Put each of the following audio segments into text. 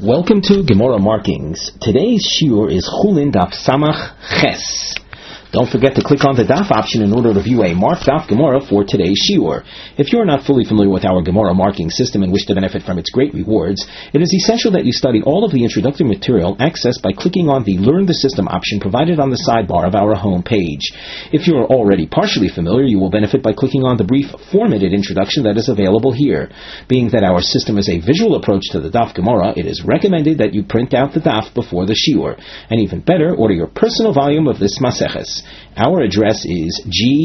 Welcome to Gemara Markings. Today's shiur is Chulin Daf Samach Ches. Don't forget to click on the Daf option in order to view a marked Daf Gemara for today's shiur. If you are not fully familiar with our Gemara marking system and wish to benefit from its great rewards, it is essential that you study all of the introductory material accessed by clicking on the Learn the System option provided on the sidebar of our home page. If you are already partially familiar, you will benefit by clicking on the brief formatted introduction that is available here. Being that our system is a visual approach to the Daf Gemara, it is recommended that you print out the Daf before the shiur. And even better, order your personal volume of this Maseches. Our address is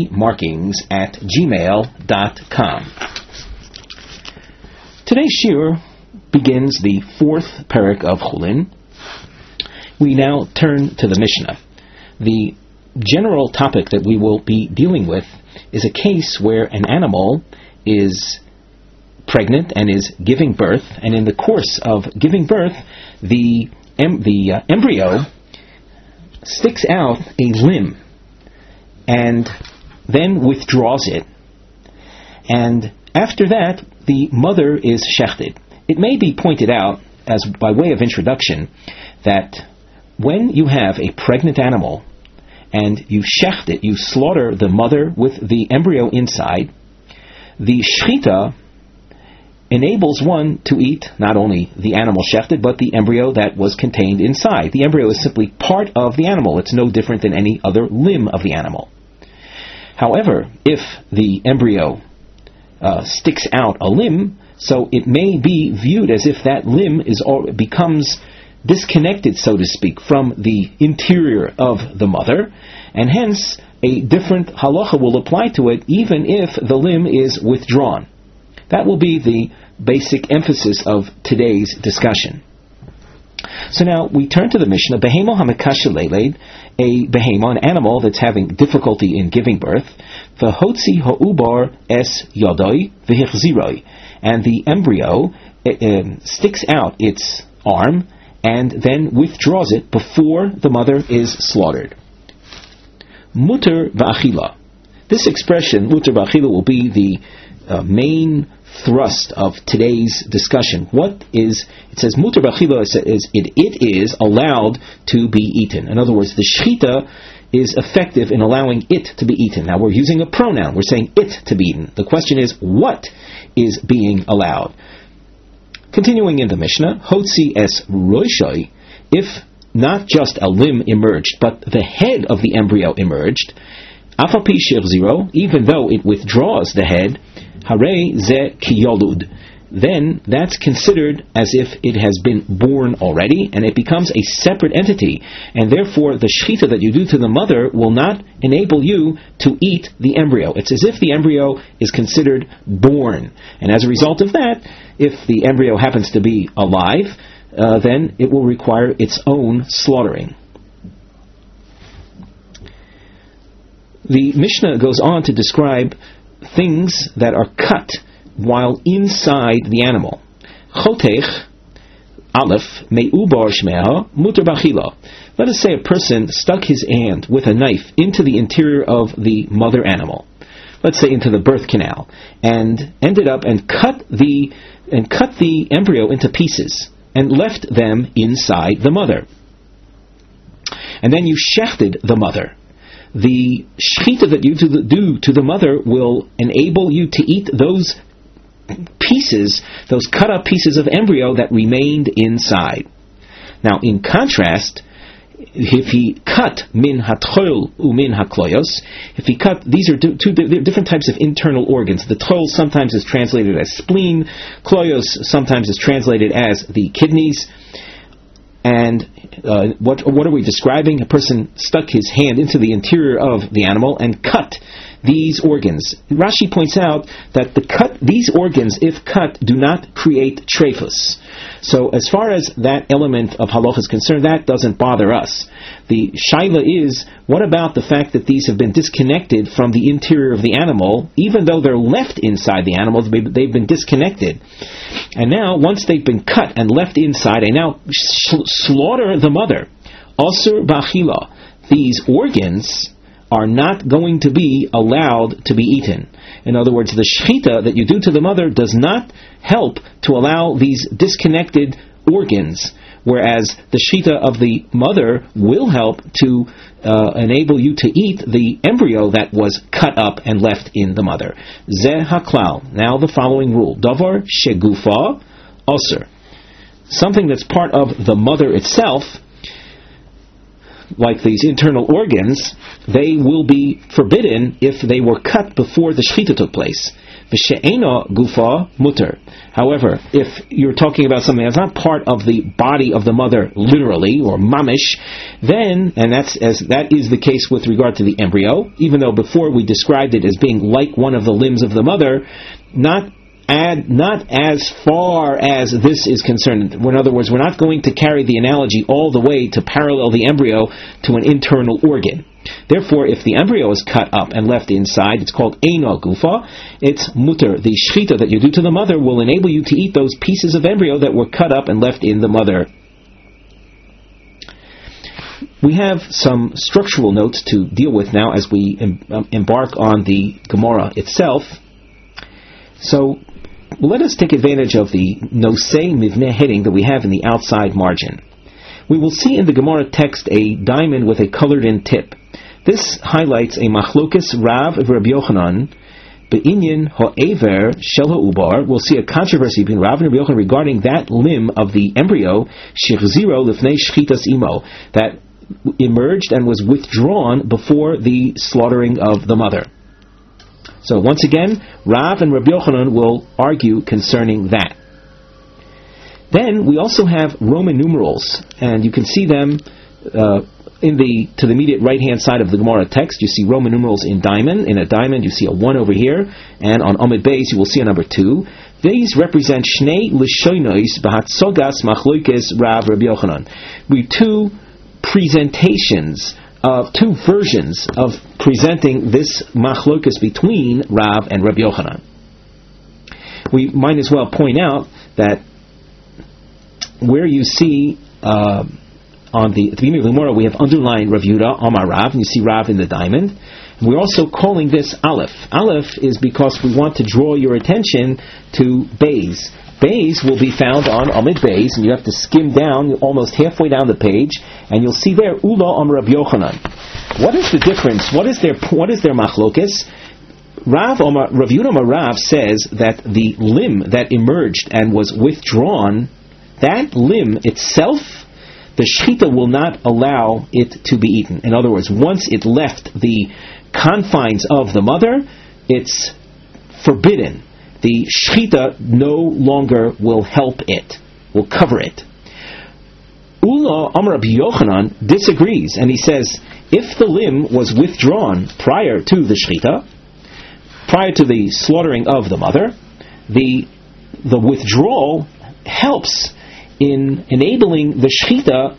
gmarkings@gmail.com. Today's shiur begins the fourth parak of Chulin. We now turn to the Mishnah. The general topic that we will be dealing with is a case where an animal is pregnant and is giving birth, and in the course of giving birth, the embryo sticks out a limb and then withdraws it. And after that, the mother is shechted. It may be pointed out, as by way of introduction, that when you have a pregnant animal and you shecht it, you slaughter the mother with the embryo inside, the shechita enables one to eat not only the animal shechted, but the embryo that was contained inside. The embryo is simply part of the animal. It's no different than any other limb of the animal. However, if the embryo sticks out a limb, so it may be viewed as if that limb becomes disconnected, so to speak, from the interior of the mother, and hence a different halacha will apply to it even if the limb is withdrawn. That will be the basic emphasis of today's discussion. So now we turn to the Mishnah. Behemo hamekasha leiled, a behemo, an animal that's having difficulty in giving birth. V'hotzi ha'ubar es yodoi v'hichziroi, and the embryo sticks out its arm and then withdraws it before the mother is slaughtered. Muter v'achila. This expression, muter v'achila, will be the main thrust of today's discussion. It says muter b'achila, it is allowed to be eaten. In other words, the shechita is effective in allowing it to be eaten. Now we're using a pronoun. We're saying it to be eaten. The question is, what is being allowed? Continuing in the Mishnah, hotzi es roishoi, if not just a limb emerged, but the head of the embryo emerged, afapi shir even though it withdraws the head, Hare ze kiyolud, then that's considered as if it has been born already, and it becomes a separate entity, and therefore the shechita that you do to the mother will not enable you to eat the embryo. It's as if the embryo is considered born, and as a result of that, if the embryo happens to be alive, then it will require its own slaughtering. The Mishnah goes on to describe things that are cut while inside the animal. Chotech, aleph, me'ubar shmeha, muter b'achila. Let us say a person stuck his hand with a knife into the interior of the mother animal, let's say into the birth canal, and ended up and cut the embryo into pieces and left them inside the mother. And then you shechted the mother. The shechita that you do to the mother will enable you to eat those pieces, those cut up pieces of embryo that remained inside. Now, in contrast, if he cut min hatchol umin hakloyos, these are two different types of internal organs. The tchol sometimes is translated as spleen, kloyos sometimes is translated as the kidneys. And what are we describing? A person stuck his hand into the interior of the animal and cut these organs. Rashi points out that these organs, if cut, do not create trephus. So as far as that element of halacha is concerned, that doesn't bother us. The shaila is, what about the fact that these have been disconnected from the interior of the animal, even though they're left inside the animal, they've been disconnected. And now, once they've been cut and left inside, I now slaughter the mother. Asur b'achila. These organs are not going to be allowed to be eaten. In other words, the shechita that you do to the mother does not help to allow these disconnected organs, whereas the shchita of the mother will help to enable you to eat the embryo that was cut up and left in the mother. Zeh haklal. Now the following rule. Davar shegufa osir. Something that's part of the mother itself, like these internal organs, they will be forbidden if they were cut before the shechita took place. V'she'ena gufa muter. However, if you're talking about something that's not part of the body of the mother literally, or mamish, then, and that is the case with regard to the embryo, even though before we described it as being like one of the limbs of the mother, not as far as this is concerned. In other words, we're not going to carry the analogy all the way to parallel the embryo to an internal organ. Therefore, if the embryo is cut up and left inside, it's called eina gufa, it's muter. The shchita that you do to the mother will enable you to eat those pieces of embryo that were cut up and left in the mother. We have some structural notes to deal with now as we embark on the Gemara itself. So, let us take advantage of the nosei mivneh heading that we have in the outside margin. We will see in the Gemara text a diamond with a colored-in tip. This highlights a machlokes Rav of Rabbi Yochanan be'inyan ha'ever shel ha'ubar. We'll see a controversy between Rav and Rabbi Yochanan regarding that limb of the embryo shechziro lifnei shchitas imo, that emerged and was withdrawn before the slaughtering of the mother. So once again, Rav and Rabbi Yochanan will argue concerning that. Then we also have Roman numerals, and you can see them to the immediate right-hand side of the Gemara text. You see Roman numerals in diamond. In a diamond, you see a 1 over here, and on Amud Beis, you will see a number 2. These represent Shnei Lishonos B'Hatzogas Machlokes Rav Rabbi Yochanan. We two presentations of two versions of presenting this machlokas between Rav and Rabbi Yochanan. We might as well point out that where you see at the beginning of the Gemara we have underlined Rav Yehuda Amar Rav, and you see Rav in the diamond. We're also calling this Aleph. Aleph is because we want to draw your attention to Beis. Beis will be found on Amud Beis, and you have to skim down almost halfway down the page, and you'll see there Ula Am Rabbi Yochanan. What is the difference? What is their machlokes? Rav Yehuda Amar Rav says that the limb that emerged and was withdrawn, that limb itself, the shechita will not allow it to be eaten. In other words, once it left the confines of the mother, it's forbidden. The shechita no longer will help it, will cover it. Ula Amar Rabbi Yochanan disagrees, and he says, if the limb was withdrawn prior to the shechita, prior to the slaughtering of the mother, the withdrawal helps in enabling the shechita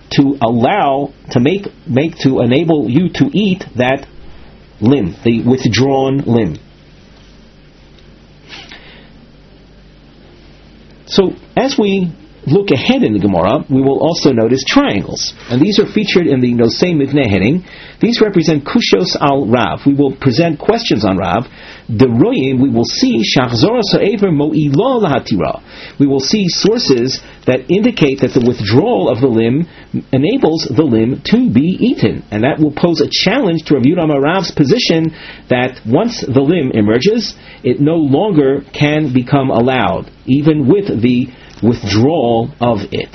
to enable you to eat that limb, the withdrawn limb. So, as we look ahead in the Gemara, we will also notice triangles. And these are featured in the Nosei Mivneh heading. These represent Kushos al Rav. We will present questions on Rav. The Royim, we will see Shachzora Sa'ever Mo'ila Lahatira. We will see sources that indicate that the withdrawal of the limb enables the limb to be eaten. And that will pose a challenge to Rav Yehuda Amar Rav's position that once the limb emerges, it no longer can become allowed, even with the withdrawal of it.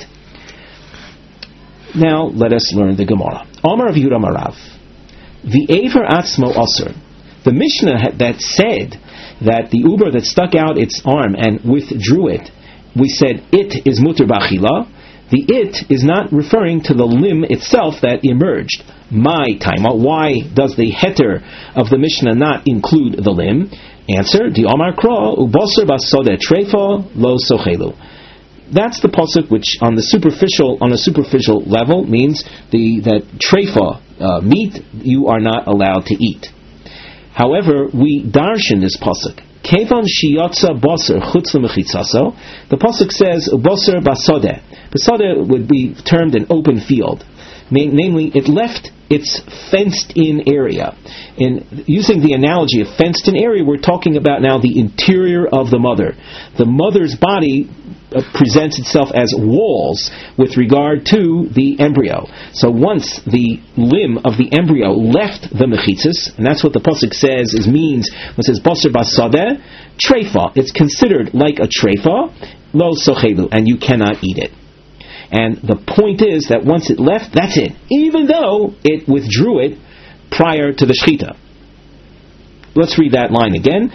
Now let us learn the Gemara. Amar Rav Yehuda Amar Rav, V'ever atzmo aser. The Mishnah that said that the uber that stuck out its arm and withdrew it, we said it is muter b'achila. The it is not referring to the limb itself that emerged. My taima, why does the heter of the Mishnah not include the limb? Answer: Di Amar Kra uboser basode treifa lo sochelu. That's the pasuk which, on a superficial level, means that treifa, meat, you are not allowed to eat. However, we darshan this pasuk. Kevan shiyatza baser chutz lemechitzaso. The pasuk says baser basode. Basode would be termed an open field. Namely, it left its fenced-in area. In using the analogy of fenced-in area, we're talking about now the interior of the mother. The mother's body presents itself as walls with regard to the embryo. So once the limb of the embryo left the mechitzas, and that's what the pasuk says means when it says basar basadeh, treifa, it's considered like a treifa, lo sochelu, and you cannot eat it. And the point is that once it left, that's it. Even though it withdrew it prior to the shechita. Let's read that line again.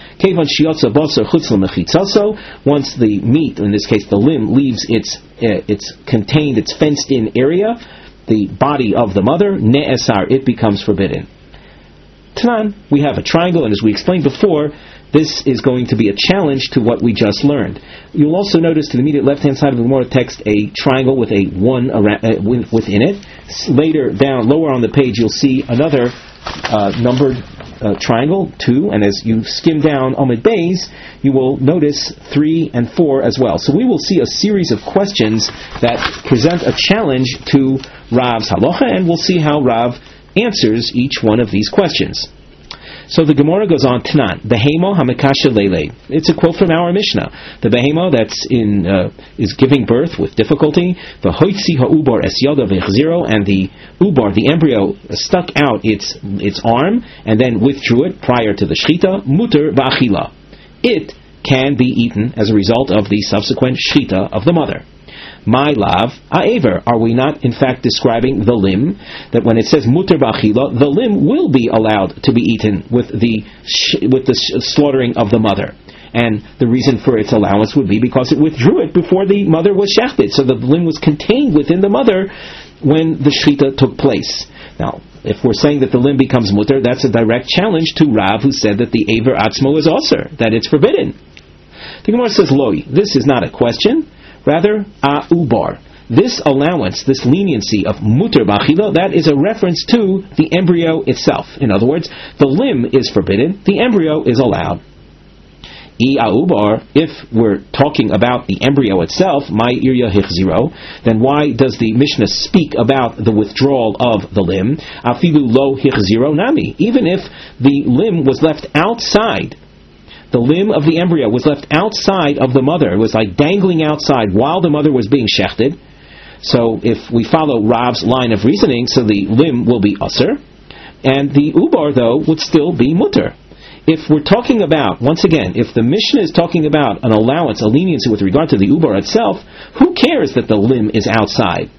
Once the meat, in this case the limb, leaves its contained, its fenced-in area, the body of the mother, ne'esar, it becomes forbidden. Tanan, we have a triangle, and as we explained before, this is going to be a challenge to what we just learned. You'll also notice to the immediate left-hand side of the Gemara text a triangle with a 1 within it. Later down, lower on the page, you'll see another numbered triangle, 2, and as you skim down Amud Beis, you will notice 3 and 4 as well. So we will see a series of questions that present a challenge to Rav's halacha, and we'll see how Rav answers each one of these questions. So the Gemara goes on, Tanan, Behemo hamekasha lele. It's a quote from our Mishnah. The behemo that's is giving birth with difficulty. The hoitzi ha'ubar es yada v'chziro, and the ubar, the embryo, stuck out its arm and then withdrew it prior to the shchita. Muter v'achila. It can be eaten as a result of the subsequent shchita of the mother. My lav ha'ever. Are we not in fact describing the limb? That when it says muter b'achila, the limb will be allowed to be eaten with the slaughtering of the mother. And the reason for its allowance would be because it withdrew it before the mother was shechted. So the limb was contained within the mother when the shechita took place. Now, if we're saying that the limb becomes muter, that's a direct challenge to Rav, who said that the aver atzmo is osir, that it's forbidden. The Gemara says, loi, this is not a question. Rather, ubar. This allowance, this leniency of muter b'achila, that is a reference to the embryo itself. In other words, the limb is forbidden, the embryo is allowed. Ubar, if we're talking about the embryo itself, my irya hichziro, then why does the Mishnah speak about the withdrawal of the limb? Afilu lo hichziro nami. Even if the limb was left outside, the limb of the embryo was left outside of the mother. It was like dangling outside while the mother was being shechted. So if we follow Rav's line of reasoning, so the limb will be usr, and the ubar, though, would still be mutter. If we're talking about, once again, if the Mishnah is talking about an allowance, a leniency with regard to the ubar itself, who cares that the limb is outside?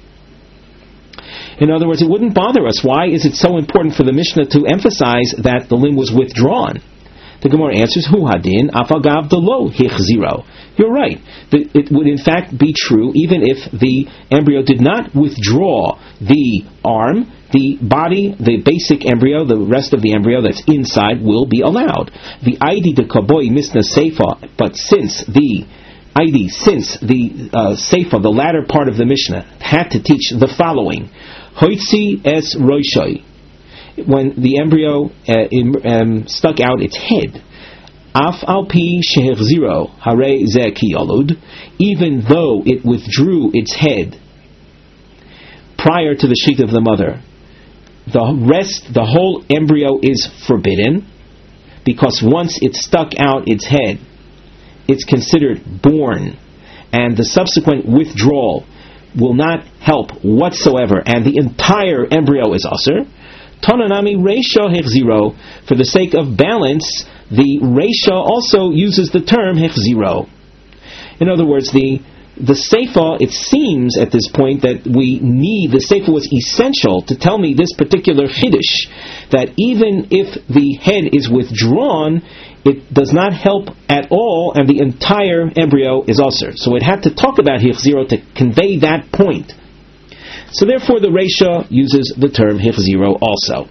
In other words, it wouldn't bother us. Why is it so important for the Mishnah to emphasize that the limb was withdrawn? The Gemara answers, Hu hadin afagav delo hichziro. You're right. It would in fact be true even if the embryo did not withdraw the arm. The body, the basic embryo, the rest of the embryo that's inside will be allowed. The ID de kaboi misna seifa, but since the seifa, the latter part of the Mishnah, had to teach the following: hoitzi es roishoi. When the embryo stuck out its head, af al pi shehechziro hare ze ki yolud, even though it withdrew its head prior to the sheath of the mother, the whole embryo is forbidden, because once it stuck out its head, it's considered born, and the subsequent withdrawal will not help whatsoever, and the entire embryo is usher. Tonanami Reisha Hechziro. For the sake of balance, the Reisha also uses the term Hechziro. In other words, the Seifa, it seems at this point that the Seifa was essential to tell me this particular Chiddush, that even if the head is withdrawn, it does not help at all, and the entire embryo is usher. So it had to talk about Hechziro to convey that point. So therefore the Reisha uses the term Hechziro also.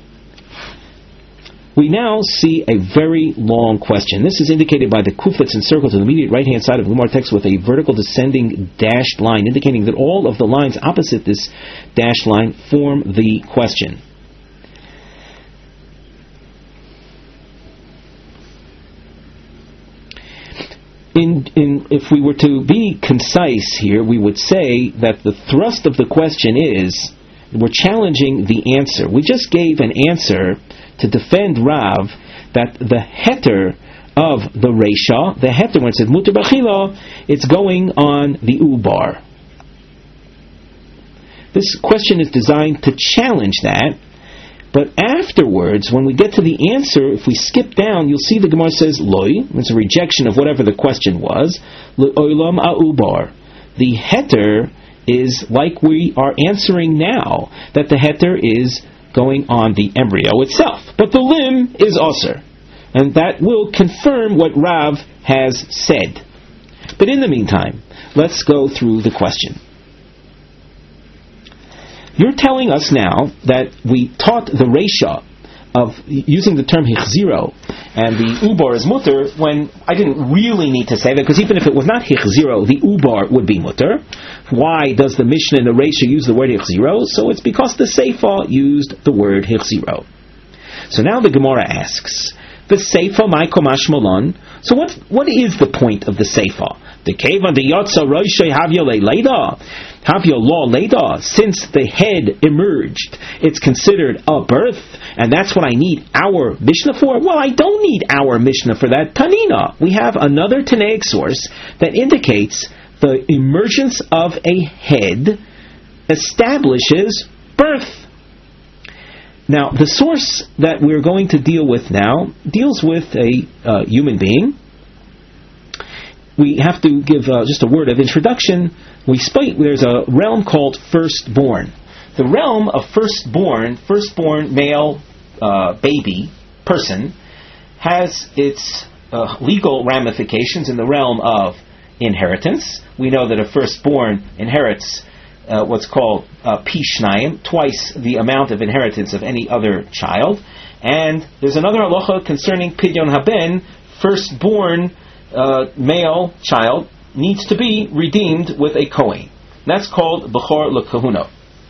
We now see a very long question. This is indicated by the kufets encircled to the immediate right-hand side of the Gemara text with a vertical descending dashed line, indicating that all of the lines opposite this dashed line form the question. If we were to be concise here, we would say that the thrust of the question is, We're challenging the answer. We just gave an answer to defend Rav that the heter of the Reisha, the heter when it says Mutar B'Chila, it's going on the Ubar. This question is designed to challenge that, but afterwards, when we get to the answer, if we skip down, you'll see the Gemara says Loi, it's a rejection of whatever the question was, L'olam Ubar. The heter is like we are answering now, that the heter is going on the embryo itself. But the limb is Aser. And that will confirm what Rav has said. But in the meantime, let's go through the question. You're telling us now that we taught the Reisha of using the term Hichziro and the Ubar is Mutter, when I didn't really need to say that, because even if it was not Hichziro, the Ubar would be Mutter. Why does the Mishnah and the Reisha use the word Hichziro? So it's because the Seifa used the word Hichziro. So now the Gemara asks, the Seifa Maiko Mashmalon. So what is the point of the Seifa? The Kevan the Yotza Roishay Havya Leida. Havya Law Leida. Since the head emerged, it's considered a birth, and that's what I need our Mishnah for? Well, I don't need our Mishnah for that. Tanina. We have another Tanaic source that indicates the emergence of a head establishes birth. Now, the source that we're going to deal with now deals with a human being. We have to give just a word of introduction. There's a realm called firstborn. The realm of firstborn male baby person, has its legal ramifications in the realm of inheritance. We know that a firstborn inherits what's called Pishnayim, twice the amount of inheritance of any other child. And there's another halacha concerning Pidyon Haben, firstborn male child needs to be redeemed with a Kohen. That's called Bechor L'Kahuno.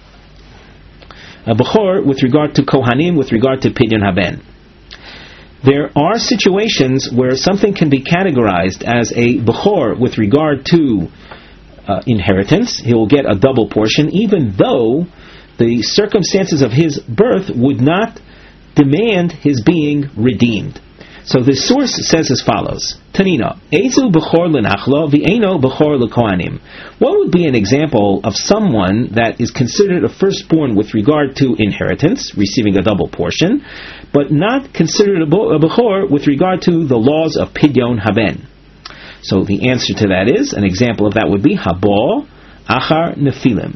A Bechor with regard to Kohanim, with regard to Pidyon Haben. There are situations where something can be categorized as a Bechor with regard to inheritance. He will get a double portion, even though the circumstances of his birth would not demand his being redeemed. So the source says as follows: Tanina, Ezu bechor lenachlo v'eino bechor lekohanim. What would be an example of someone that is considered a firstborn with regard to inheritance, receiving a double portion, but not considered a bechor with regard to the laws of Pidyon Haben? So the answer to that is, an example of that would be Habo Achar Nephilim,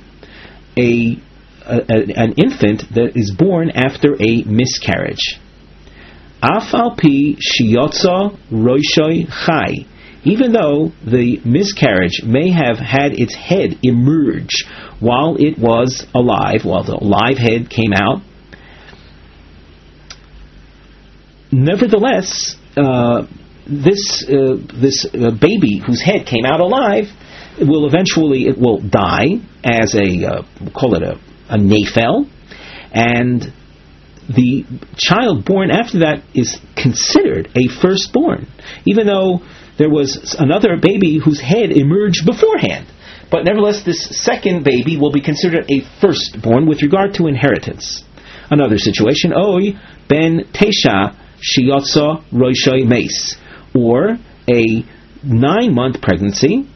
an infant that is born after a miscarriage. Afal pi shiyotza roishoy chai. Even though the miscarriage may have had its head emerge while it was alive, while the live head came out, nevertheless, this baby whose head came out alive will eventually die as we'll call it a nefel, and the child born after that is considered a firstborn, even though there was another baby whose head emerged beforehand. But nevertheless, this second baby will be considered a firstborn with regard to inheritance. Another situation, Oy ben Tesha Shiyotza Roishoy Meis, or a 9-month pregnancy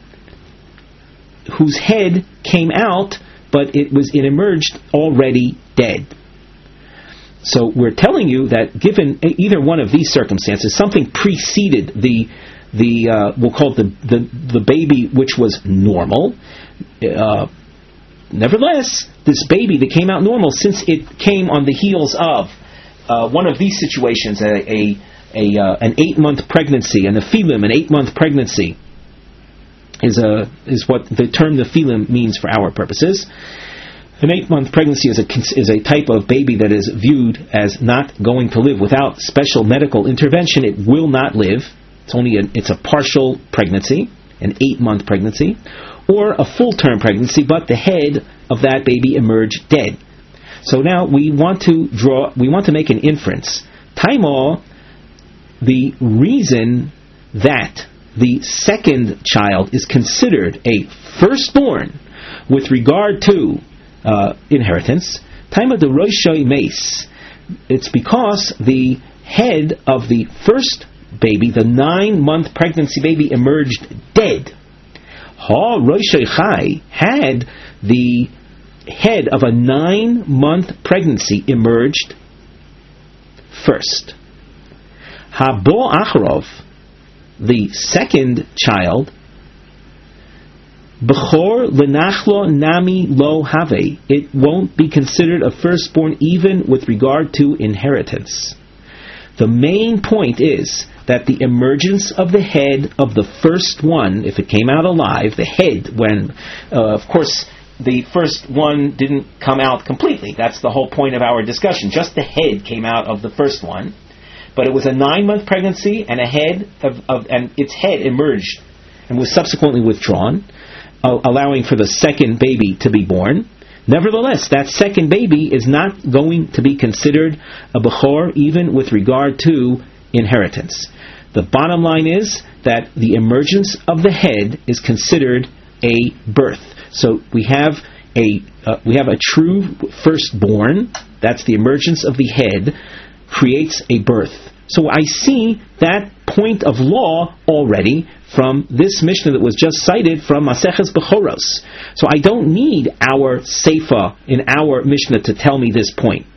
whose head came out, but it emerged already dead. So we're telling you that given either one of these circumstances, something preceded we'll call it the baby which was normal. Nevertheless, this baby that came out normal, since it came on the heels of one of these situations, an 8-month pregnancy, and a nephilim, an 8-month pregnancy is what the term nephilim means for our purposes. An 8-month pregnancy is a type of baby that is viewed as not going to live. Without special medical intervention, it will not live. It's a partial pregnancy, an 8-month pregnancy, or a full-term pregnancy, but the head of that baby emerged dead. So now we want to make an inference. Taimo, the reason that the second child is considered a firstborn with regard to inheritance. Taima de roishoi meis. It's because the head of the first baby, the 9-month pregnancy baby, emerged dead. Ha roishoi chai, had the head of a 9-month pregnancy emerged first. Ha bo acharov, the second child, Bechor lenachlo nami lo have. It won't be considered a firstborn even with regard to inheritance. The main point is that the emergence of the head of the first one, if it came out alive, the head, when, of course, the first one didn't come out completely. That's the whole point of our discussion. Just the head came out of the first one. But it was a 9-month pregnancy, and and its head emerged and was subsequently withdrawn, allowing for the second baby to be born. Nevertheless, that second baby is not going to be considered a bechor even with regard to inheritance. The bottom line is that the emergence of the head is considered a birth. So we have a true firstborn. That's the emergence of the head, creates a birth. So I see that point of law already from this Mishnah that was just cited from Maseches Bechoros. So I don't need our Seifa in our Mishnah to tell me this point.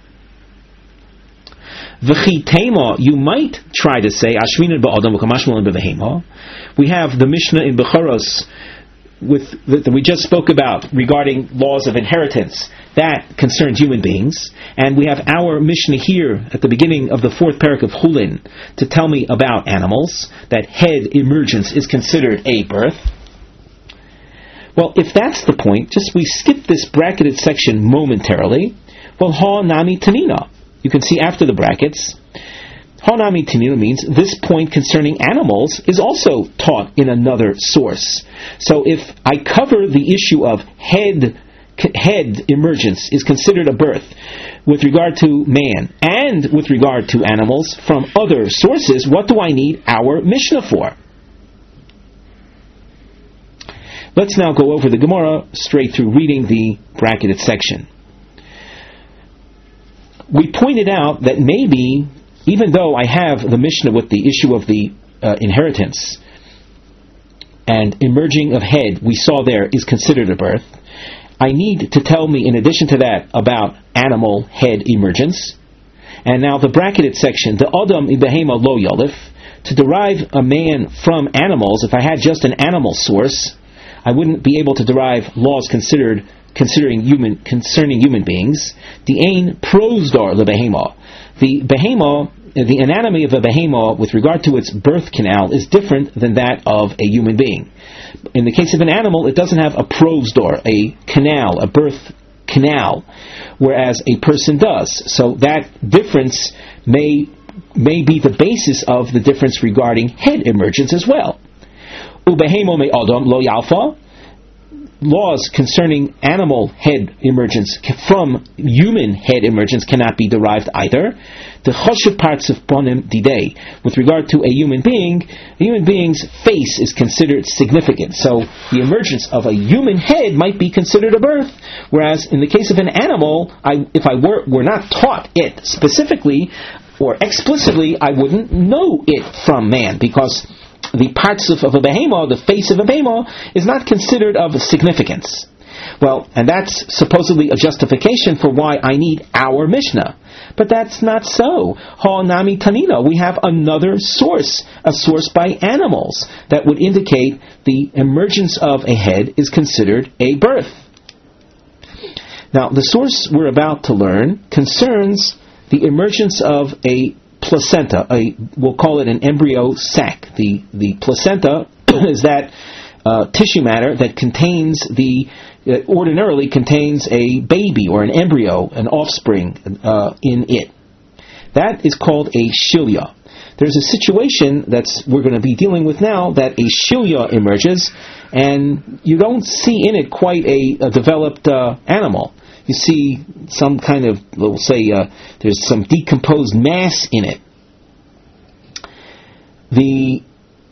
V'chitema, you might try to say, Ashvinan ba'adam v'kamashmalan b'vehema. We have the Mishnah in Bechoros that we just spoke about regarding laws of inheritance. That concerns human beings. And we have our Mishnah here at the beginning of the 4th parak of Chulin to tell me about animals, that head emergence is considered a birth. Well, if that's the point, we skip this bracketed section momentarily. Well, ha nami tanina. You can see after the brackets, ha nami tanina means this point concerning animals is also taught in another source. So if I cover the issue of head emergence is considered a birth with regard to man and with regard to animals from other sources, what do I need our Mishnah for? Let's now go over the Gemara straight through reading the bracketed section. We pointed out that maybe, even though I have the Mishnah with the issue of the inheritance and emerging of head, we saw there is considered a birth, I need to tell me, in addition to that, about animal head emergence. And now the bracketed section, the Adam ibehema lo yalif, to derive a man from animals. If I had just an animal source, I wouldn't be able to derive laws concerning human beings. The ain prosdar lebehema. The anatomy of a behema with regard to its birth canal is different than that of a human being. In the case of an animal, it doesn't have a prosdor, a canal, a birth canal, whereas a person does. So that difference may be the basis of the difference regarding head emergence as well. Ubehemo me adam lo yalfa. Laws concerning animal head emergence from human head emergence cannot be derived either. The choshev parts of ponim didei, with regard to a human being's face is considered significant. So the emergence of a human head might be considered a birth, whereas in the case of an animal, if I were not taught it specifically or explicitly, I wouldn't know it from man, because the parts of a behemah, the face of a behemah, is not considered of significance. Well, and that's supposedly a justification for why I need our Mishnah. But that's not so. Ha nami tanina. We have another source, a source by animals, that would indicate the emergence of a head is considered a birth. Now, the source we're about to learn concerns the emergence of a placenta, we'll call it an embryo sac. The placenta is that tissue matter that ordinarily contains a baby or an embryo, an offspring in it. That is called a shilya. There's a situation we're going to be dealing with now that a shilya emerges, and you don't see in it quite a developed animal. You see some kind of, we'll say, there's some decomposed mass in it. The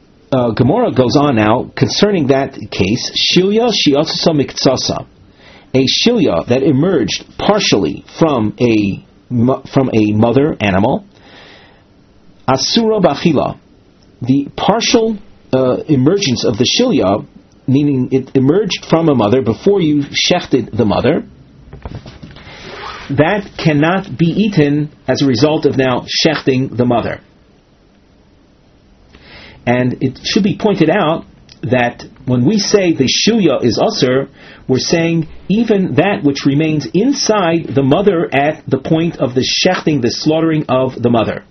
Gemara goes on now concerning that case. Shilya shi'atzasa miktsasa. a shilya that emerged partially from a mother animal, asura b'achila, the partial emergence of the shilya, meaning it emerged from a mother before you shechted the mother, that cannot be eaten as a result of now shechting the mother. And it should be pointed out that when we say the shilya is asur, we're saying even that which remains inside the mother at the point of the shechting, the slaughtering of the mother.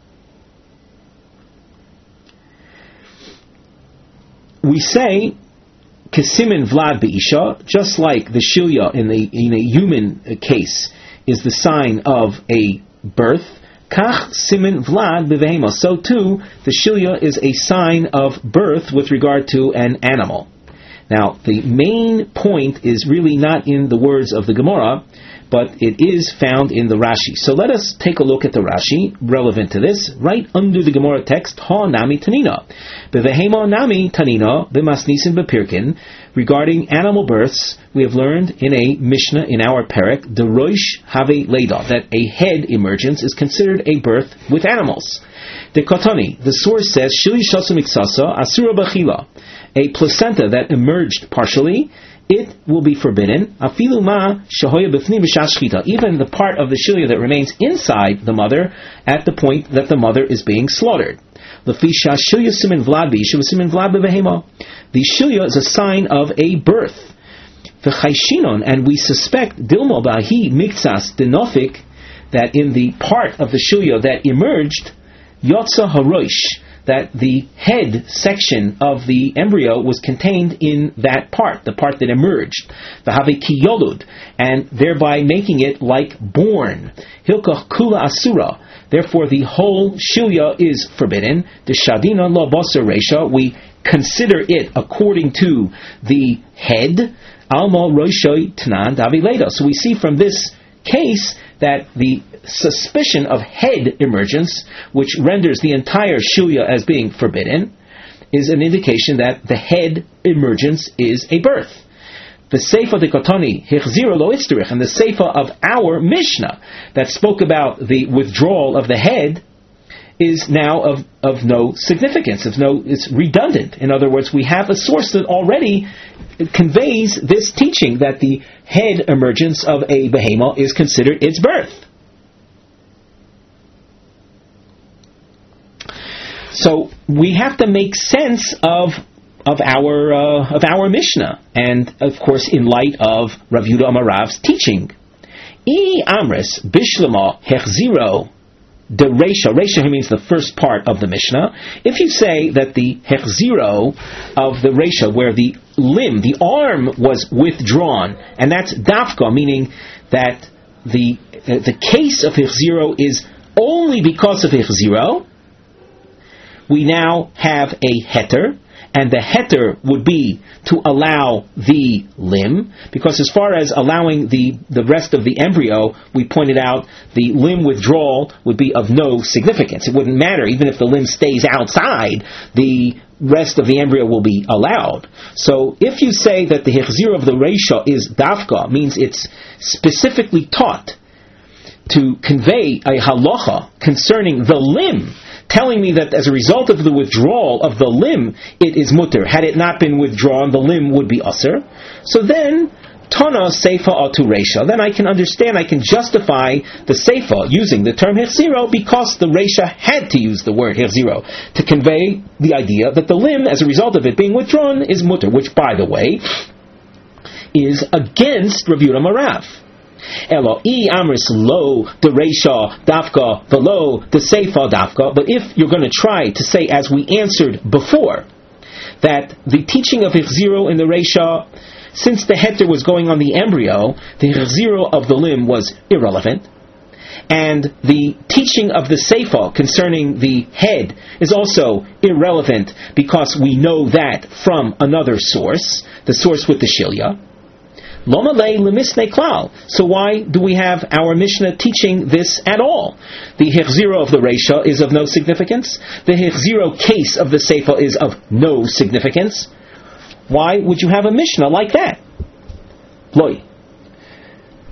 We say kesimin vlad be'isha, just like the shilya in a human case is the sign of a birth. Kach simin vlad bevehema. So too, the shilya is a sign of birth with regard to an animal. Now, the main point is really not in the words of the Gemara, but it is found in the Rashi. So let us take a look at the Rashi, relevant to this, right under the Gemara text, Ha Nami Tanina. Bevehema Nami Tanina, B'masnisin B'pirkin. Regarding animal births, we have learned in a Mishnah in our Perek, the Roish Have Leda, that a head emergence is considered a birth with animals. The Kotani, the source says, Shili Shasu Miksasa, Asura Bachila, a placenta that emerged partially, it will be forbidden. Afilu ma shahoya b'fni b'shas shchita, even the part of the shilya that remains inside the mother at the point that the mother is being slaughtered. L'fisha shilya simin vlad b'isha simin vlad b'vehema. The shilya is a sign of a birth. V'chayshinon, and we suspect dilmo b'ahi miktsas denofik, that in the part of the shilya that emerged, yotza haroish, that the head section of the embryo was contained in that part, the part that emerged, the have kiyolud, and thereby making it like born. Hilkach kula asura. Therefore, the whole shilya is forbidden. The shadina la basar resha. We consider it according to the head. Alma roishoy tanan davileda. So we see from this case that the suspicion of head emergence, which renders the entire shilya as being forbidden, is an indication that the head emergence is a birth. The Seifa de Kotoni, Hichzira lo itzterich, and the Seifa of our Mishnah that spoke about the withdrawal of the head is now of no significance, it's redundant. In other words, we have a source that already conveys this teaching that the head emergence of a behema is considered its birth. So we have to make sense of our Mishnah, and of course in light of Rav Yehuda Amarav's teaching. I amris bishlama hechziro the Resha means the first part of the Mishnah. If you say that the hechziro of the Resha, where the limb, the arm was withdrawn, and that's dafka, meaning that the case of hechziro is only because of hechziro, we now have a heter, and the heter would be to allow the limb, because as far as allowing the rest of the embryo, we pointed out the limb withdrawal would be of no significance. It wouldn't matter, even if the limb stays outside, the rest of the embryo will be allowed. So if you say that the hechzir of the Reisha is dafka, means it's specifically taught to convey a halacha concerning the limb, telling me that as a result of the withdrawal of the limb, it is mutter. Had it not been withdrawn, the limb would be asur. So then, Tana Seifa Atu Reisha. Then I can understand, I can justify the Seifa using the term Hechziro, because the Reisha had to use the word Hechziro to convey the idea that the limb, as a result of it being withdrawn, is mutter, which, by the way, is against Rav Yehuda Amarav. Elo I amris lo the Reisha dafka velo the Seifa dafka. But if you're going to try to say, as we answered before, that the teaching of Hechziro in the Reisha, since the heter was going on the embryo, the Hechziro of the limb was irrelevant, and the teaching of the Seifa concerning the head is also irrelevant, because we know that from another source, the source with the Shilya. So why do we have our Mishnah teaching this at all? The Hechziro of the Reisha is of no significance. The Hechziro case of the Seifa is of no significance. Why would you have a Mishnah like that? Loi.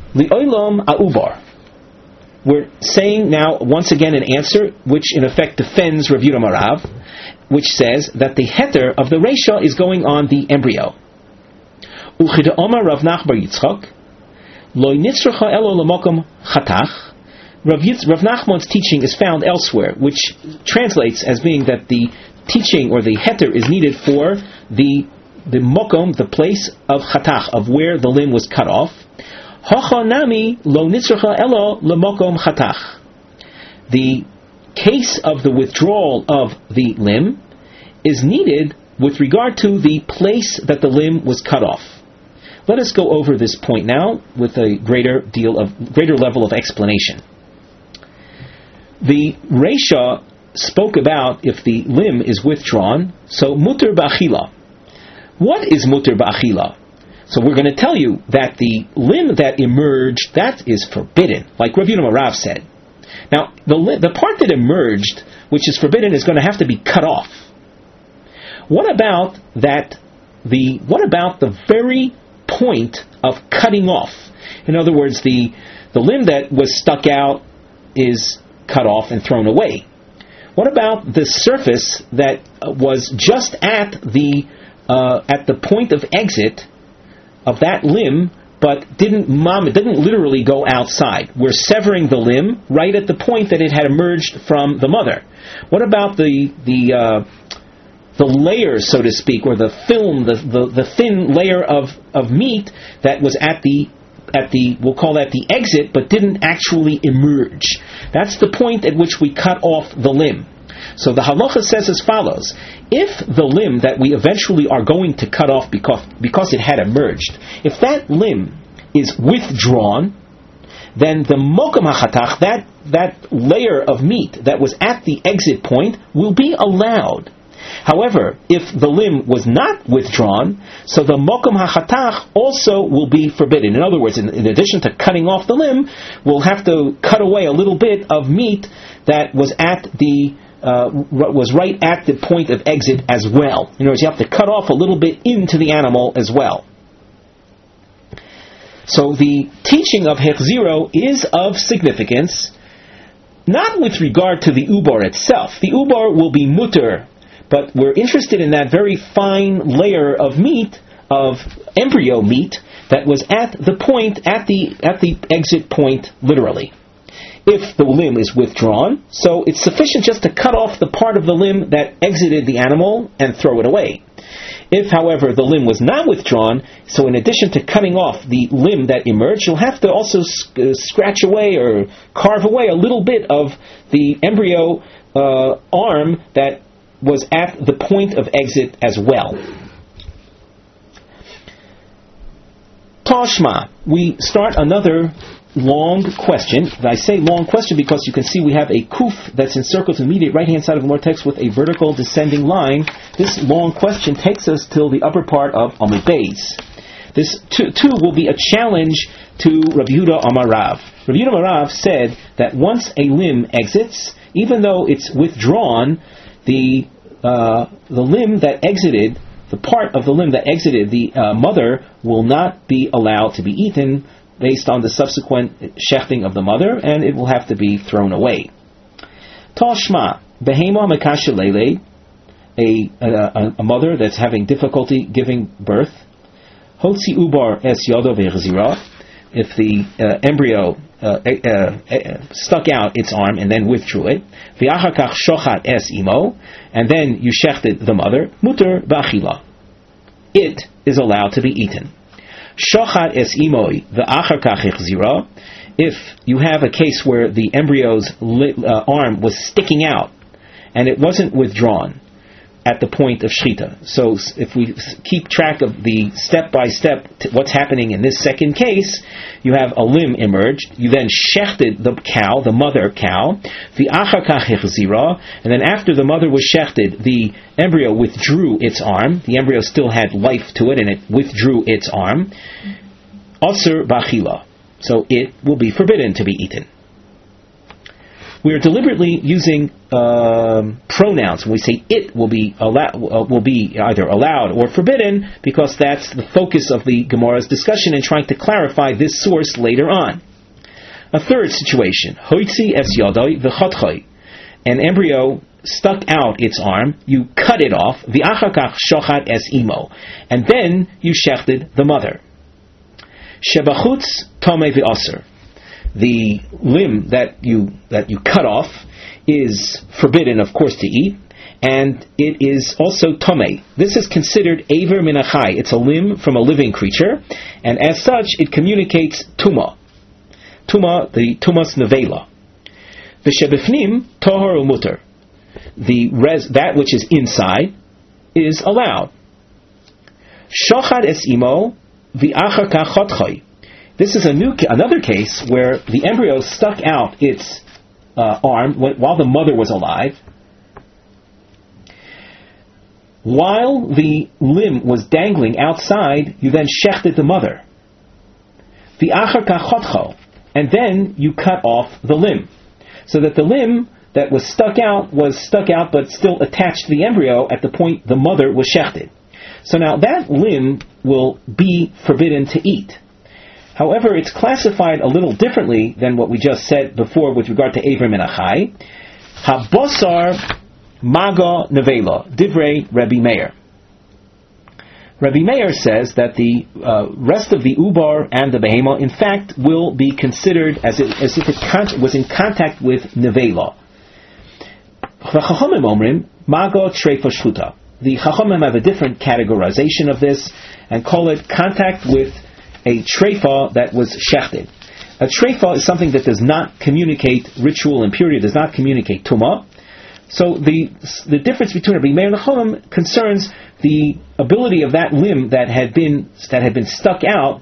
Li'olam a'ubar. We're saying now, once again, an answer which in effect defends Rav Yehuda Marav, which says that the heter of the Reisha is going on the embryo. Uchid Omar Rav Nach Bar Yitzchak, Lo nitzracha elo lemokom chatach. Rav Nachman's teaching is found elsewhere, which translates as being that the teaching or the heter is needed for the mokom, the place of chatach, of where the limb was cut off. Hacha nami lo nitzracha elo lemokom chatach. The case of the withdrawal of the limb is needed with regard to the place that the limb was cut off. Let us go over this point now with a greater level of explanation. The Reisha spoke about if the limb is withdrawn, so muter ba'achila. What is muter ba'achila? So we're going to tell you that the limb that emerged, that is forbidden, like Rav Yehuda Marav said. Now, the part that emerged, which is forbidden, is going to have to be cut off. What about the very point of cutting off? In other words, the limb that was stuck out is cut off and thrown away. What about the surface that was just at the point of exit of that limb, but didn't literally go outside? We're severing the limb right at the point that it had emerged from the mother. What about the layer, so to speak, or the film, the thin layer of meat that was at the we'll call that the exit, but didn't actually emerge? That's the point at which we cut off the limb. So the halacha says as follows: if the limb that we eventually are going to cut off because it had emerged, if that limb is withdrawn, then the mokum hachatach, that layer of meat that was at the exit point, will be allowed. However, if the limb was not withdrawn, so the mokum hachatach also will be forbidden. In other words, in addition to cutting off the limb, we'll have to cut away a little bit of meat that was was right at the point of exit as well. In other words, you have to cut off a little bit into the animal as well. So the teaching of hechziro is of significance, not with regard to the ubar itself. The ubar will be mutter, but we're interested in that very fine layer of meat, of embryo meat, that was at the point, at the exit point, literally. If the limb is withdrawn, so it's sufficient just to cut off the part of the limb that exited the animal and throw it away. If, however, the limb was not withdrawn, so in addition to cutting off the limb that emerged, you'll have to also scratch away or carve away a little bit of the embryo arm that was at the point of exit as well. Tashma, we start another long question. I say long question because you can see we have a kuf that's encircled to the immediate right-hand side of the Gemara text with a vertical descending line. This long question takes us till the upper part of Amud Beis. This too will be a challenge to Rav Yehuda Amarav. Rav Yehuda Amarav said that once a limb exits, even though it's withdrawn, the limb that exited, the part of the limb that exited the mother, will not be allowed to be eaten based on the subsequent shechting of the mother, and it will have to be thrown away. Tashma, behema mekasha leilei, a mother that's having difficulty giving birth. Hotzi ubar es yodo ve'chzira, if the embryo stuck out its arm and then withdrew it. V'achakach shochat es imo, and then you shechted the mother. Muter ba'achila, it is allowed to be eaten. Shochat es imoi v'achar kach ichzira, if you have a case where the embryo's arm was sticking out and it wasn't withdrawn at the point of shchita. So if we keep track of the step-by-step what's happening in this second case, you have a limb emerged, you then shechted the cow, the mother cow, the achar kach ichzira, and then after the mother was shechted, the embryo withdrew its arm. The embryo still had life to it, and it withdrew its arm. Asur b'achila, so it will be forbidden to be eaten. We are deliberately using pronouns when we say it will be either allowed or forbidden, because that's the focus of the Gemara's discussion in trying to clarify this source later on. A third situation, hoitzi es yadai v'chatchai, an embryo stuck out its arm, you cut it off, v'achar kach shochat es imo, and then you shechted the mother. Shebachutz tomei v'aser, the limb that you cut off is forbidden, of course, to eat, and it is also tomei. This is considered aver min achai. It's a limb from a living creature, and as such, it communicates tuma. Tuma, the tumas nevela. The shebifnim tohar umuter. That which is inside is allowed. Shochad es imo v'achar kach chotchai. This is another case where the embryo stuck out its arm while the mother was alive. While the limb was dangling outside, you then shechted the mother. V'achar kach chotcho. And then you cut off the limb, so that the limb that was stuck out but still attached to the embryo at the point the mother was shechted. So now that limb will be forbidden to eat. However, it's classified a little differently than what we just said before with regard to Aver min achai. Habosar maga nevela, divrei Rabbi Meir. Rabbi Meir says that the rest of the ubar and the behema, in fact, will be considered as if it was in contact with nevela. The Chachamim omrim maga treifa shchuta. The Chachamim have a different categorization of this and call it contact with a treifa that was shechted. A treifa is something that does not communicate ritual impurity, does not communicate tumah. So the difference between Rabbi Meir and the Chachamim concerns the ability of that limb that had been stuck out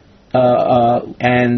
and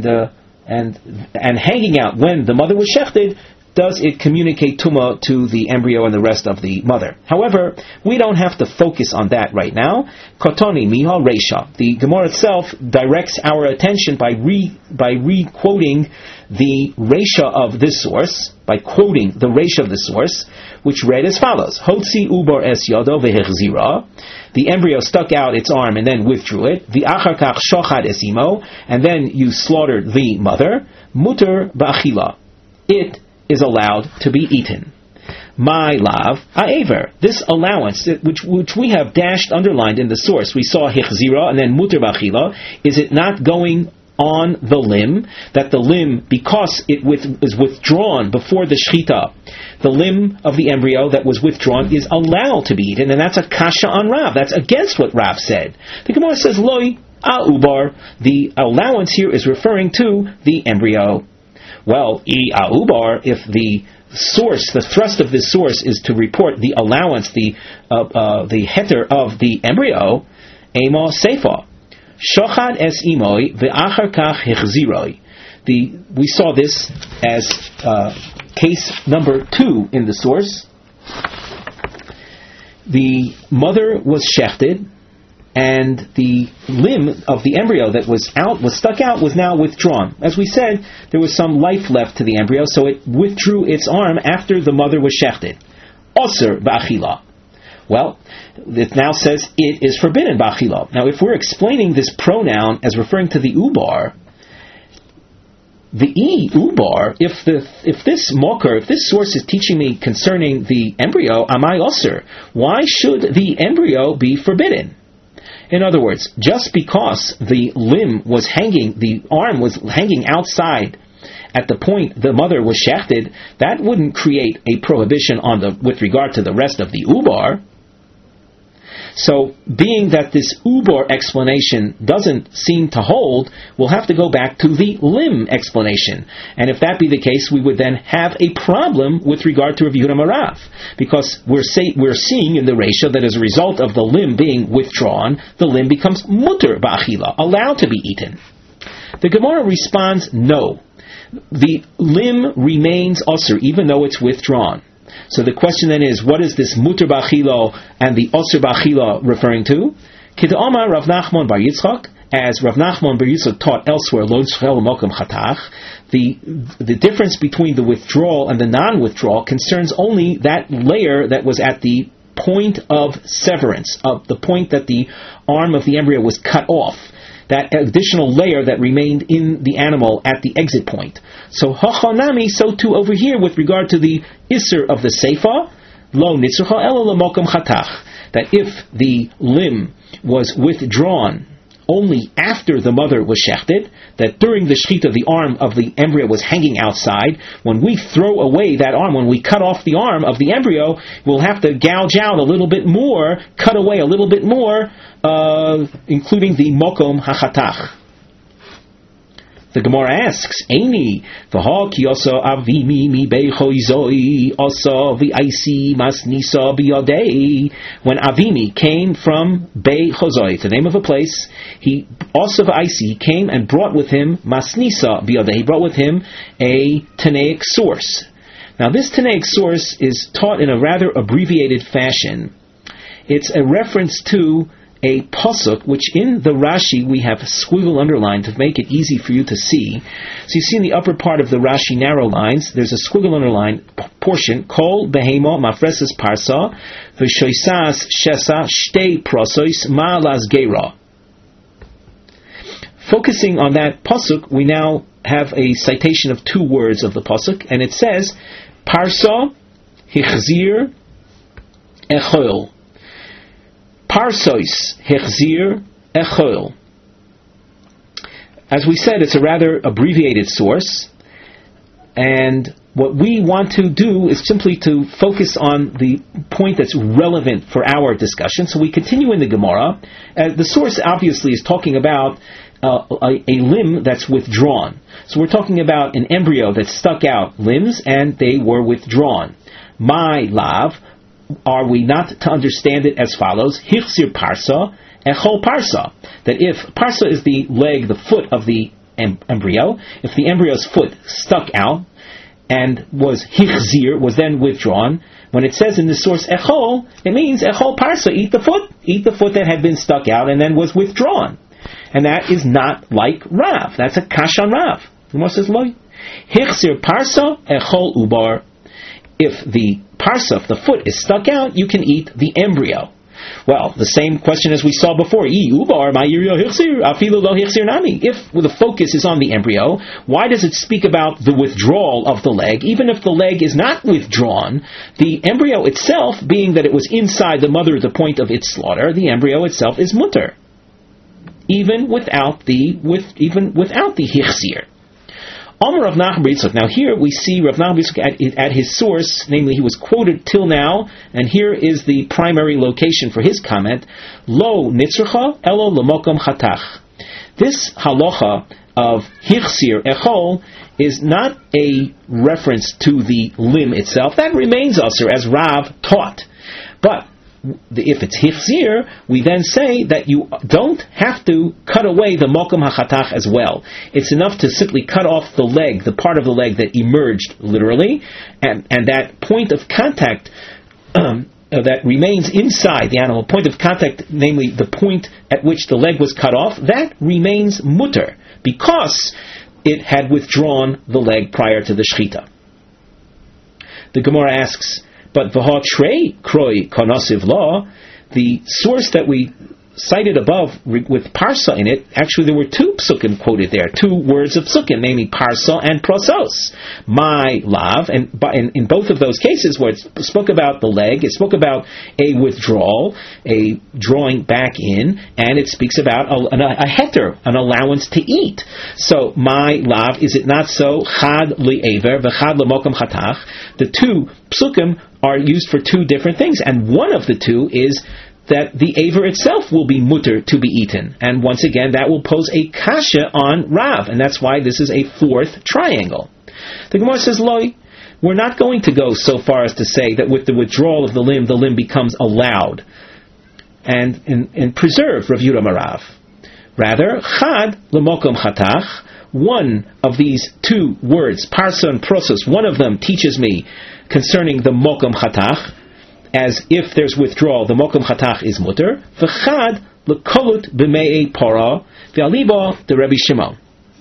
hanging out when the mother was shechted. Does it communicate tumah to the embryo and the rest of the mother? However, we don't have to focus on that right now. Kotoni miha reisha. The Gemara itself directs our attention by re-quoting the reisha of this source, by quoting the reisha of the source, which read as follows: Hotzi ubar es yado vehechzira. The embryo stuck out its arm and then withdrew it. The achar kach shochad es imo, and then you slaughtered the mother. Muter ba'achila. It is allowed to be eaten. My lav ha'ever. This allowance, which we have dashed, underlined in the source, we saw hichzira and then muter b'achila. Is it not going on the limb, that the limb, because it is withdrawn before the shechita, the limb of the embryo that was withdrawn is allowed to be eaten, and that's a kasha on Rav. That's against what Rav said. The Gemara says loi a'ubar. The allowance here is referring to the embryo. Well, a'ubar, if the source, the thrust of this source is to report the allowance, the heter of the embryo, ema seifa. Shochad es imoi ve'achar kach hichziroi. We saw this as case number 2 in the source. The mother was shechted, and the limb of the embryo that was stuck out was now withdrawn. As we said, there was some life left to the embryo, so it withdrew its arm after the mother was shechted. Osir ba'achila. Well, it now says it is forbidden ba'achila. Now, if we're explaining this pronoun as referring to the ubar, the ubar, if this source is teaching me concerning the embryo, amai osir, why should the embryo be forbidden? In other words, just because the limb was hanging, the arm was hanging outside at the point the mother was shechted, that wouldn't create a prohibition with regard to the rest of the ubar. So, being that this ubar explanation doesn't seem to hold, we'll have to go back to the limb explanation. And if that be the case, we would then have a problem with regard to Rav Yehuda Marav, because we're seeing in the reisha that as a result of the limb being withdrawn, the limb becomes muter ba'achila, allowed to be eaten. The Gemara responds, no. The limb remains osir, even though it's withdrawn. So the question then is, what is this muter ba'achila and the osir ba'achila referring to? K'da'amar Rav Nachman bar Yitzchak, as Rav Nachman Bar Yitzchak taught elsewhere, Lo Tzchel Mokum Chatach, the difference between the withdrawal and the non-withdrawal concerns only that layer that was at the point of severance, of the point that the arm of the embryo was cut off, that additional layer that remained in the animal at the exit point. So hachanami, so too over here with regard to the isser of the seifa, lo nitzrucha elo lemokum chatach, that if the limb was withdrawn only after the mother was shechted, that during the shechita the arm of the embryo was hanging outside. When we throw away that arm, when we cut off the arm of the embryo, we'll have to gouge out a little bit more, cut away a little bit more, including the mokom hachatach. The Gemara asks, Eini, v'ha ki osa avimi mi beichoizoi, osa v'aisi masnisa biyadei. When Avimi came from Beichozoi, it's the name of a place, he osa v'aisi came and brought with him masnisa biyadei. He brought with him a Tanaic source. Now this Tanaic source is taught in a rather abbreviated fashion. It's a reference to a pasuk, which in the Rashi we have squiggle underlined to make it easy for you to see. So you see in the upper part of the Rashi narrow lines, there's a squiggle underlined portion, Kol behemo mafreses parsa, v'shoisas shesa shtei prosois ma'alas geira. Focusing on that pasuk, we now have a citation of two words of the pasuk, and it says, Parsa hichzir echol. Parsois hechzir echol. As we said, it's a rather abbreviated source, and what we want to do is simply to focus on the point that's relevant for our discussion. So we continue in the Gemara. The source obviously is talking about a limb that's withdrawn. So we're talking about an embryo that stuck out limbs and they were withdrawn. My lav, are we not to understand it as follows? Hichzir parsa, echol parsa. That if parsa is the leg, the foot of the embryo, if the embryo's foot stuck out and was hichzir, was then withdrawn, when it says in the source echol, it means echol parsa, eat the foot that had been stuck out and then was withdrawn. And that is not like Rav. That's a kash on Rav. The Gemara says, Loi. Hichzir parsa, echol ubar. If the parsa, if the foot is stuck out, you can eat the embryo. Well, the same question as we saw before. If the focus is on the embryo, why does it speak about the withdrawal of the leg? Even if the leg is not withdrawn, the embryo itself, being that it was inside the mother at the point of its slaughter, the embryo itself is mutter, even without the hichzir. Amar Rav Nachman Bar Yitzchak. Now here we see Rav Nachman Bar Yitzchak at his source, namely he was quoted till now, and here is the primary location for his comment. Lo nitzrucha elo lemokom chatach. This halacha of hichsir echol is not a reference to the limb itself. That remains usher as Rav taught. But if it's hichzir, we then say that you don't have to cut away the mokum hachatach as well. It's enough to simply cut off the leg, the part of the leg that emerged literally, and that point of contact that remains inside the animal, point of contact, namely the point at which the leg was cut off, that remains mutter, because it had withdrawn the leg prior to the shechita. The Gemara asks, but v'ha trei kroi konosiv law, the source that we cited above with parsa in it, actually there were two psukim quoted there, two words of psukim, namely parsa and prosos. My lav, and in both of those cases where it spoke about the leg, it spoke about a withdrawal, a drawing back in, and it speaks about a heter, an allowance to eat. So my lav, is it not so? Chad li'ever v'chad l'mokum chatach. The two psukim are used for two different things, and one of the two is that the aver itself will be mutter to be eaten. And once again, that will pose a kasha on Rav, and that's why this is a fourth triangle. The Gemara says, Loi, we're not going to go so far as to say that with the withdrawal of the limb becomes allowed and preserved, Rav Yehuda Marav. Rather, chad l'mokom chatach, one of these two words, parsa and prosos, one of them teaches me concerning the mokom chatach, as if there's withdrawal, the mokum chatach is mutter. V'chad l'kolut b'mei para v'aliba de Rabbi Shimon.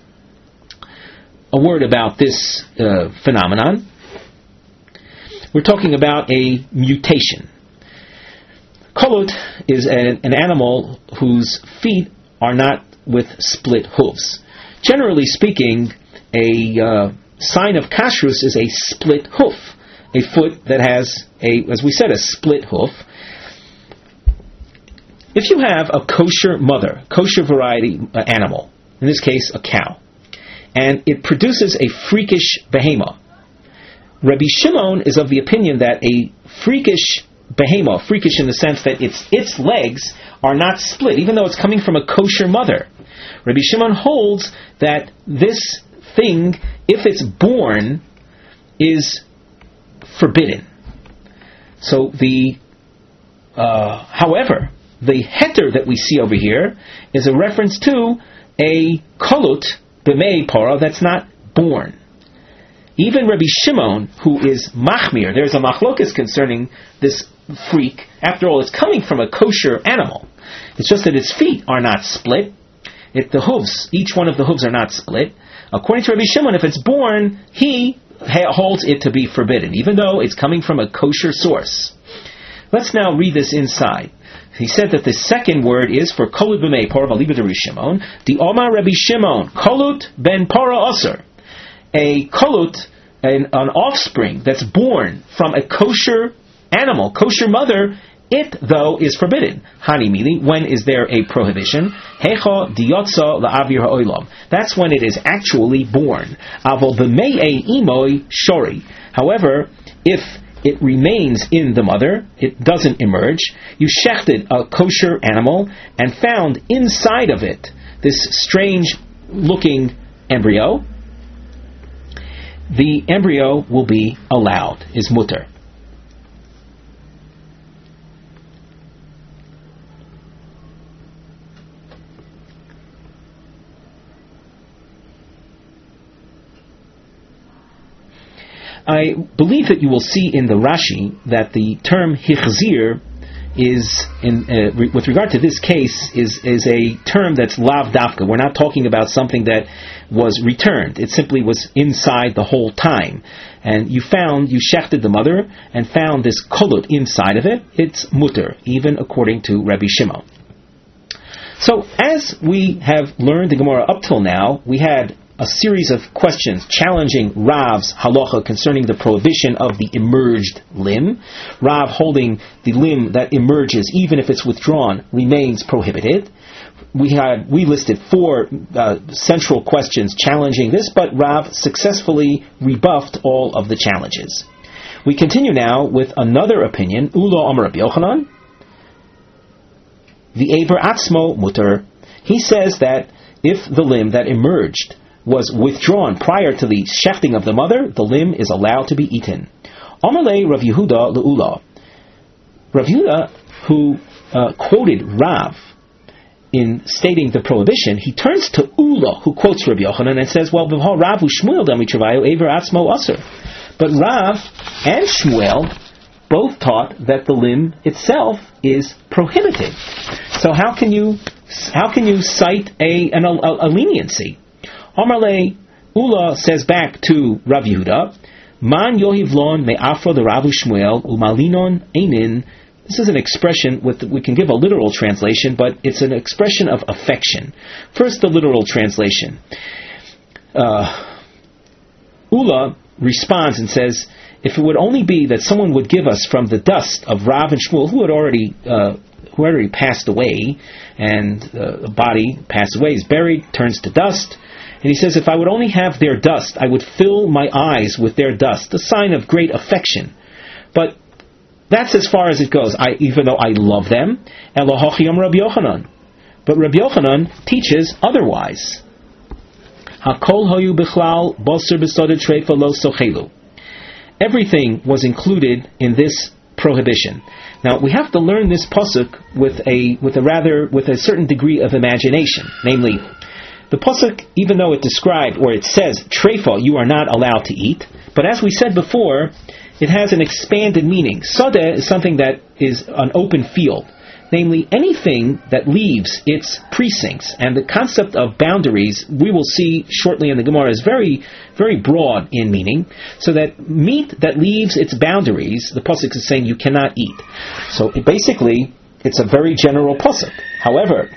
A word about this phenomenon. We're talking about a mutation. Kolut is an animal whose feet are not with split hooves. Generally speaking, a sign of kashrus is a split hoof, a foot that has as we said, a split hoof. If you have a kosher mother, kosher variety animal, in this case a cow, and it produces a freakish behemoth, Rabbi Shimon is of the opinion that a freakish behemoth, freakish in the sense that its legs are not split, even though it's coming from a kosher mother. Rabbi Shimon holds that this thing, if it's born, is forbidden. So however, the heter that we see over here is a reference to a kolut b'mei para that's not born. Even Rabbi Shimon, who is machmir, there's a machlokas concerning this freak. After all, it's coming from a kosher animal. It's just that its feet are not split. The hooves, each one of the hooves are not split. According to Rabbi Shimon, if it's born, he holds it to be forbidden, even though it's coming from a kosher source. Let's now read this inside. He said that the second word is for kolut b'mei para v'aliba de Rabbi Shimon. The Omar Rabbi Shimon, kolut ben para aser. A kolut, an offspring that's born from a kosher animal, kosher mother, it, though, is forbidden. Hani mili, when is there a prohibition? Hecha diyotza la'avir ha'olam. That's when it is actually born. Avol b'mei imoy shori. However, if it remains in the mother, it doesn't emerge. You shechted a kosher animal and found inside of it this strange looking embryo. The embryo will be allowed, is mutter. I believe that you will see in the Rashi that the term hichzir is, with regard to this case, is a term that's lav dafka. We're not talking about something that was returned. It simply was inside the whole time. And you shechted the mother and found this kolut inside of it. It's mutter, even according to Rabbi Shimon. So, as we have learned the Gemara up till now, we had a series of questions challenging Rav's halacha concerning the prohibition of the emerged limb. Rav holding the limb that emerges, even if it's withdrawn, remains prohibited. We listed 4 central questions challenging this, but Rav successfully rebuffed all of the challenges. We continue now with another opinion, Ula Amar Rabbi Yochanan, the Eber Atzmo Mutter. He says that if the limb that emerged was withdrawn prior to the shechting of the mother, the limb is allowed to be eaten. Amalei Rav Yehuda le'ula. Rav Yehuda, who quoted Rav in stating the prohibition, he turns to Ula, who quotes Rabbi Yochanan, and says, well, Rav u'Shmuel damitravayu ever atzmo aser. But Rav and Shmuel both taught that the limb itself is prohibited. So how can you cite a leniency? Amarle, Ula says back to Rav Yehuda, Man yohivlon me'afro de Rav Shmuel umalinon einin. This is an expression we can give a literal translation, but it's an expression of affection. First, the literal translation. Ula responds and says, if it would only be that someone would give us from the dust of Rav and Shmuel, who had already passed away, and the body passed away, is buried, turns to dust. And he says, if I would only have their dust, I would fill my eyes with their dust, a sign of great affection. But that's as far as it goes, even though I love them. Elohachiyam Rabbi Yochanan. But Rabbi Yochanan teaches otherwise. Hakol hoyu bichlal basar b'soded treifa lo sochelu. Everything was included in this prohibition. Now we have to learn this pasuk with a certain degree of imagination. Namely, the pasuk, even though it described, or it says treifa, you are not allowed to eat, but as we said before, it has an expanded meaning. Sadeh is something that is an open field. namely anything that leaves its precincts. And the concept of boundaries, we will see shortly in the Gemara, is very, very broad in meaning. So that meat that leaves its boundaries, the pasuk is saying you cannot eat. So basically, it's a very general pasuk. However,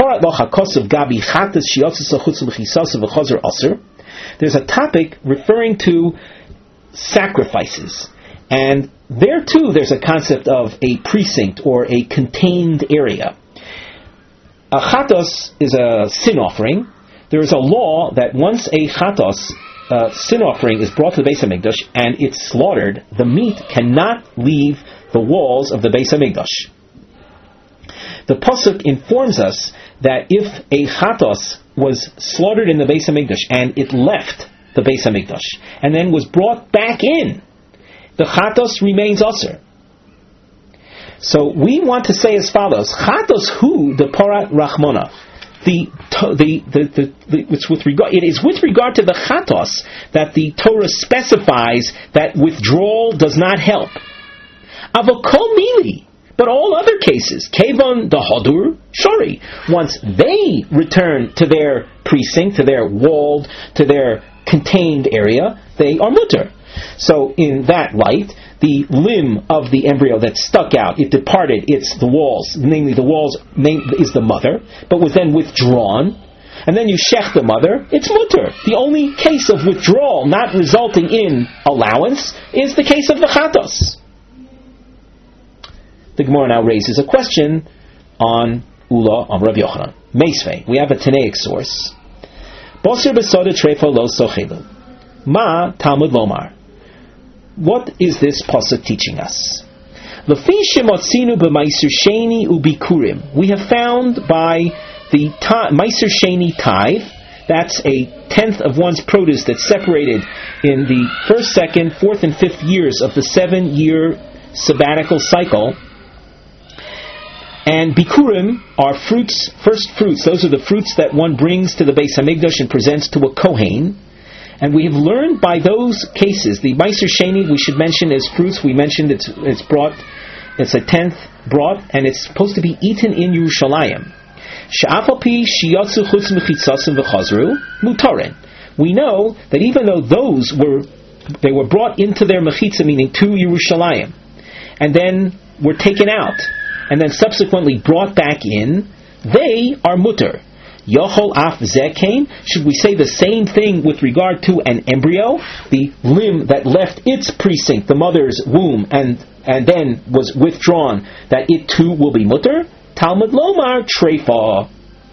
there's a topic referring to sacrifices. And there too, there's a concept of a precinct or a contained area. A chatos is a sin offering. There is a law that once a chatos, sin offering, is brought to the Beis Hamikdash and it's slaughtered, the meat cannot leave the walls of the Beis Hamikdash. The pasuk informs us that if a chatos was slaughtered in the Beis Hamikdash and it left the Beis Hamikdash and then was brought back in, the chatos remains aser. So we want to say as follows: chatos hu de parat rachmona. It is with regard to the chatos that the Torah specifies that withdrawal does not help. Avokol mili. But all other cases, Kevon the Hadur, Shori, once they return to their precinct, to their walled, to their contained area, they are mutter. So in that light, the limb of the embryo that stuck out, it departed the walls, namely the walls is the mother, but was then withdrawn, and then you shech the mother, it's mutter. The only case of withdrawal not resulting in allowance is the case of the chatos. The Gemara now raises a question on Ula on Rabbi Yochanan. Meisvei, we have a Tanaic source. Bosir besoda trefa lo sochelu. Ma Talmud lomar. What is this pasuk teaching us? Lefi shemotzinu b'maiser sheni ubikurim. We have found by the maiser sheni tithe, that's a tenth of one's produce that's separated in the first, second, fourth, and fifth years of the 7-year sabbatical cycle. And bikurim are fruits, first fruits. Those are the fruits that one brings to the Beis Hamikdash and presents to a kohen. And we have learned by those cases, the Meiser Sheni, we should mention as fruits. We mentioned it's brought, it's a tenth brought, and it's supposed to be eaten in Yerushalayim. She'afapi shiyatzu chutz mechitzasim v'chazru mutaren. We know that even though they were brought into their mechitza, meaning to Yerushalayim, and then were taken out, and then subsequently brought back in, they are mutter. Yochol af zekain. Should we say the same thing with regard to an embryo, the limb that left its precinct, the mother's womb, and then was withdrawn, that it too will be mutter? Talmud lomar treifa.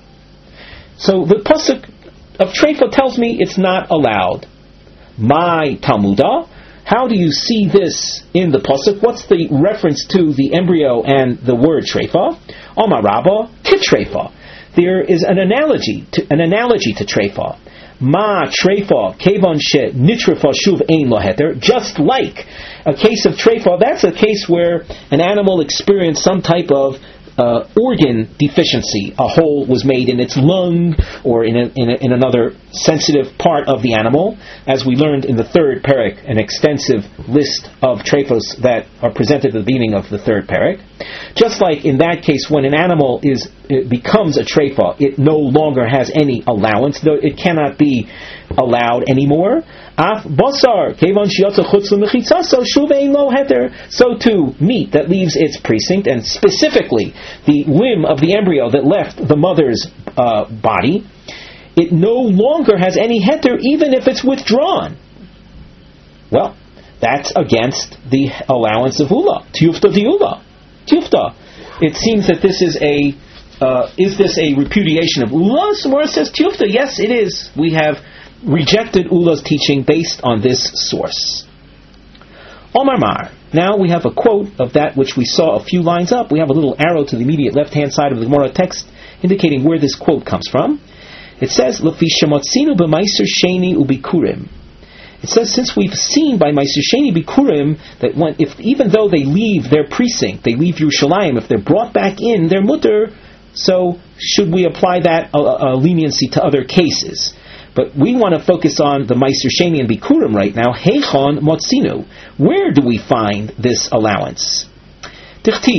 So the pasuk of treifa tells me it's not allowed. My Talmudah. How do you see this in the pasuk? What's the reference to the embryo and the word treifa? Omar Rabba kitreifa. There is an analogy to treifa. Ma treifa kevon she nitrefa shuv ein lo heter. Just like a case of treifa, that's a case where an animal experienced some type of organ deficiency. A hole was made in its lung or in another sensitive part of the animal. As we learned in the third parak, an extensive list of treifos that are presented at the beginning of the third parak. Just like in that case, when an animal becomes a treifa, it no longer has any allowance, though it cannot be allowed anymore. Af basar kevon shiyatzu chutz l'mechitzaso shuv ein lo heter. So too, meat that leaves its precinct, and specifically the limb of the embryo that left the mother's body, it no longer has any heter, even if it's withdrawn. Well, that's against the allowance of ula. Tiyufta diula. Tiyufta. It seems that this is is this a repudiation of ula? Samora says tiyufta. Yes, it is. We have rejected Ula's teaching based on this source. Omar Mar. Now we have a quote of that which we saw a few lines up. We have a little arrow to the immediate left-hand side of the Gemara text indicating where this quote comes from. It says, Lefi shemotzinu b'maiser sheni ubikurim. It says, since we've seen by Maiser Sheni Bikurim that even though they leave their precinct, they leave Yerushalayim, if they're brought back in, they're mutter. So should we apply that leniency to other cases? But we want to focus on the Maiser Sheni and Bikurim right now. Heichon motzinu. Where do we find this allowance? Tichtiv.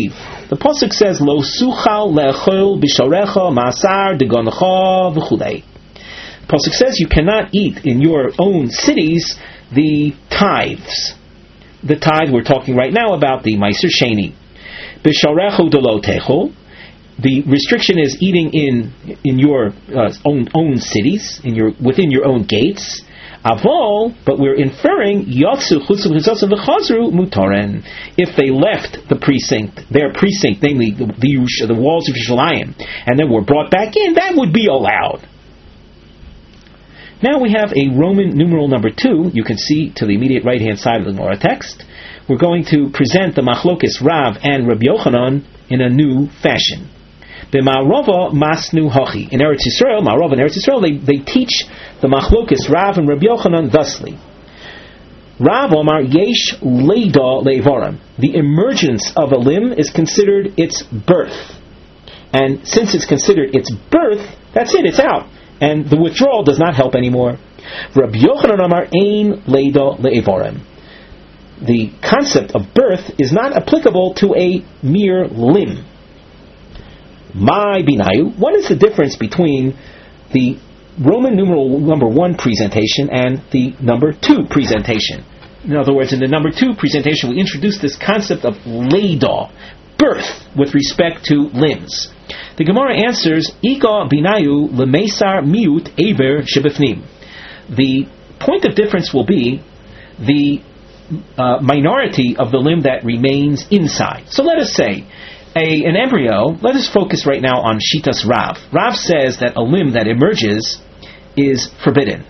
The pasuk says, "Lo suchal le'echol b'sharecha ma'asar degoncha v'chulei." The pasuk says you cannot eat in your own cities the tithes. The tithe we're talking right now about the Meiser Sheni. B'sharecha delo techol. The restriction is eating in your own cities, within your own gates. Avol, but we're inferring yotzu chutzu v'chazru v'chazru mutaren. If they left their precinct, namely the walls of Yerushalayim, and then were brought back in, that would be allowed. Now we have a Roman numeral number 2. You can see to the immediate right hand side of the Gemara text. We're going to present the Machlokes Rav and Rabbi Yochanan in a new fashion. B'Ma'arava masnu hachi. In Eretz Yisrael, Ma'arav and Eretz Yisrael, they teach the Machlokes Rav and Rabbi Yochanan thusly. Rav Omar yesh leida le'varim. The emergence of a limb is considered its birth, and since it's considered its birth, that's it. It's out, and the withdrawal does not help anymore. Rabbi Yochanan Omar ein leida le'varim. The concept of birth is not applicable to a mere limb. My binayu. What is the difference between the Roman numeral number 1 presentation and the number 2 presentation? In other words, in the number 2 presentation, we introduced this concept of leida, birth, with respect to limbs. The Gemara answers, Ika binayu lemesar miut eber shebefnim. The point of difference will be the minority of the limb that remains inside. So let us say, an embryo, let us focus right now on Shitas Rav. Rav says that a limb that emerges is forbidden.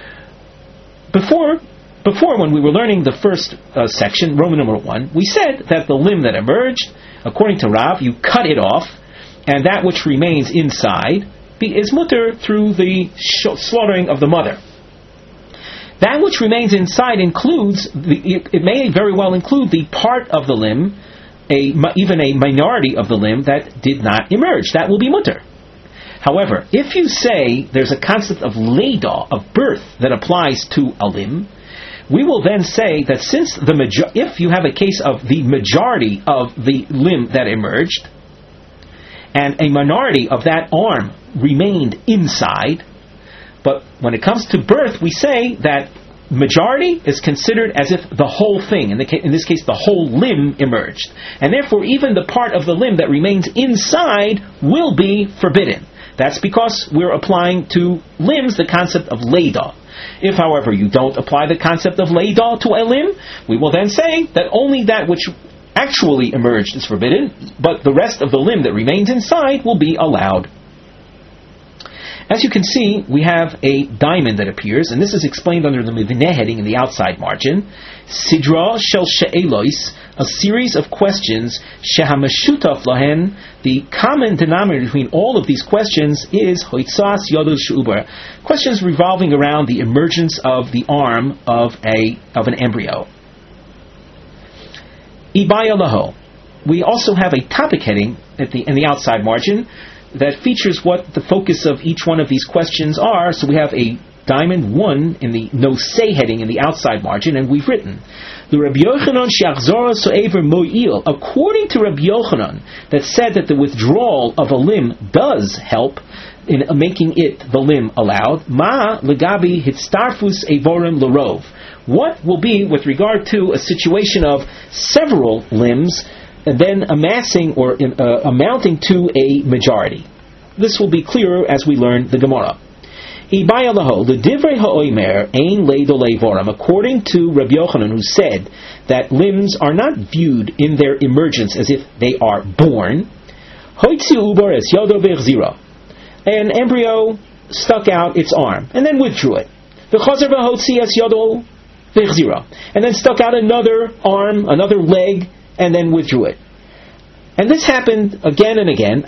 Before, when we were learning the first section, Roman numeral 1, we said that the limb that emerged, according to Rav, you cut it off, and that which remains inside is mutter through the slaughtering of the mother. That which remains inside includes, it may very well include the part of the limb, even a minority of the limb that did not emerge. That will be mutter. However, if you say there's a concept of leida, of birth, that applies to a limb, we will then say that since if you have a case of the majority of the limb that emerged, and a minority of that arm remained inside, but when it comes to birth, we say that majority is considered as if the whole thing, in this case the whole limb, emerged. And therefore even the part of the limb that remains inside will be forbidden. That's because we're applying to limbs the concept of leida. If, however, you don't apply the concept of leida to a limb, we will then say that only that which actually emerged is forbidden, but the rest of the limb that remains inside will be allowed. As you can see, we have a diamond that appears, and this is explained under the Mivineh heading in the outside margin. Sidra shel she'elois, a series of questions, shehamashutaf lahen, the common denominator between all of these questions is hoitzas yodel she'uber, questions revolving around the emergence of the arm of an embryo. Ibaya laho. We also have a topic heading in the outside margin that features what the focus of each one of these questions are. So we have a diamond 1 in the no say heading in the outside margin, and we've written the Rabbi Yochanan she'achzora so'ever mo'il, according to Rabbi Yochanan, that said that the withdrawal of a limb does help in making it the limb allowed. Ma legabi hitstarfus evorim larov. What will be with regard to a situation of several limbs and then amassing or amounting to a majority? This will be clearer as we learn the Gemara. According to Rabbi Yochanan, who said that limbs are not viewed in their emergence as if they are born, an embryo stuck out its arm and then withdrew it. And then stuck out another arm, another leg, and then withdrew it. And this happened again and again,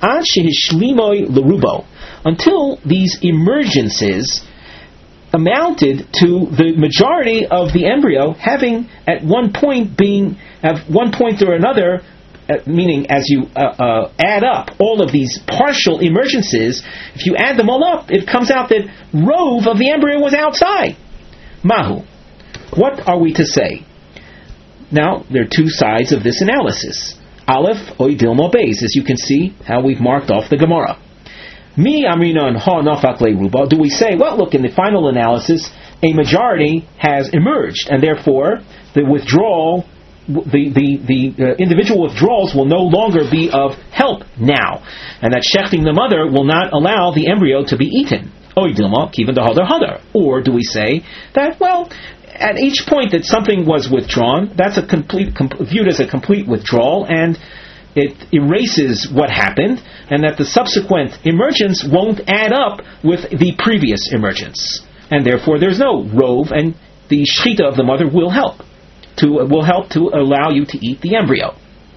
until these emergences amounted to the majority of the embryo having at one point or another, meaning as you add up all of these partial emergences, if you add them all up, it comes out that rove of the embryo was outside. Mahu. What are we to say? Now, there are two sides of this analysis. Aleph Oy Dilma Beis, as you can see how we've marked off the Gemara. Mi Amrina and Ha Nafak Le Ruba. Do we say, well, look, in the final analysis, a majority has emerged, and therefore the withdrawal, the individual withdrawals will no longer be of help now, and that shechting the mother will not allow the embryo to be eaten. Oy Dilma Kivan the Hadar. Or do we say that, well, at each point that something was withdrawn, that's viewed as a complete withdrawal, and it erases what happened, and that the subsequent emergence won't add up with the previous emergence, and therefore there's no rove, and the shechita of the mother will help to allow you to eat the embryo.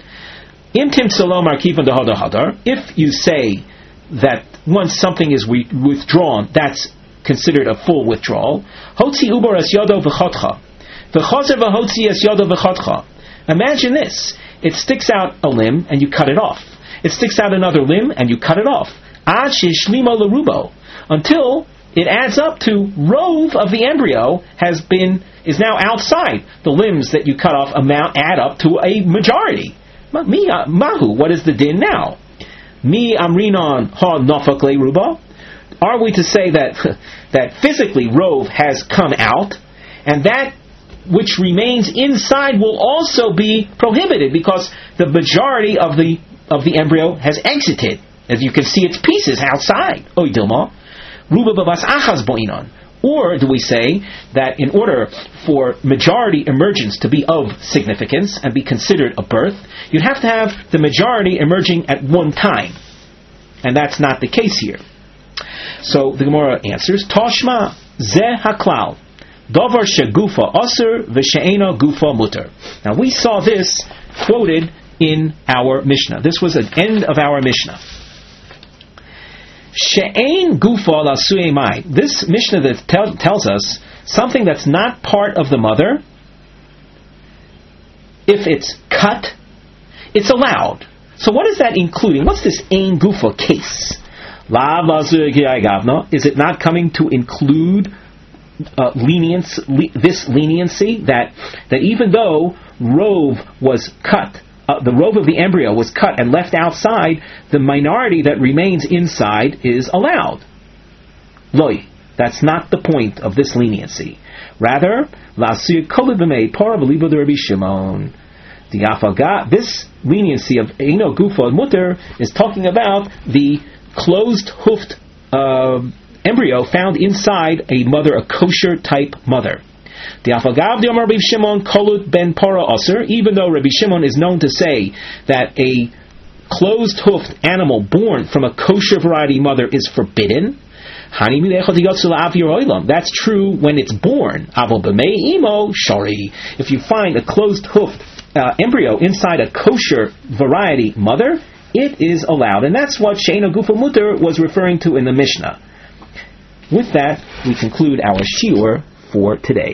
If you say that once something is withdrawn, that's considered a full withdrawal. Imagine this. It sticks out a limb and you cut it off. It sticks out another limb and you cut it off. Until it adds up to rove of the embryo is now outside. The limbs that you cut off add up to a majority. Mahu, what is the din now? Mi amrinon ha nafak le ruba. Are we to say that physically rove has come out, and that which remains inside will also be prohibited because the majority of the embryo has exited? As you can see, its pieces outside. Oy dilma ruba babas achas boinon. Or do we say that in order for majority emergence to be of significance and be considered a birth, you'd have to have the majority emerging at one time, and that's not the case here. So the Gemara answers, Toshma zeh haklal, davar shegufa aser v'she'ena gufa muter. Now we saw this quoted in our Mishnah. This was the end of our Mishnah. She'ein gufa lasu'e mai. This Mishnah that tells us something that's not part of the mother, if it's cut, it's allowed. So what is that including? What's this ein gufa case? Is it not coming to include this leniency that even though rove was cut, the rove of the embryo was cut and left outside, the minority that remains inside is allowed? Loi, that's not the point of this leniency. Rather, this leniency of Eino Gufa Mutter is talking about the closed-hoofed embryo found inside a kosher type mother. Even though Rabbi Shimon is known to say that a closed-hoofed animal born from a kosher variety mother is forbidden, that's true when it's born. If you find a closed-hoofed embryo inside a kosher variety mother, it is allowed. And that's what She'eina Gufa Muter was referring to in the Mishnah. With that, we conclude our shiur for today.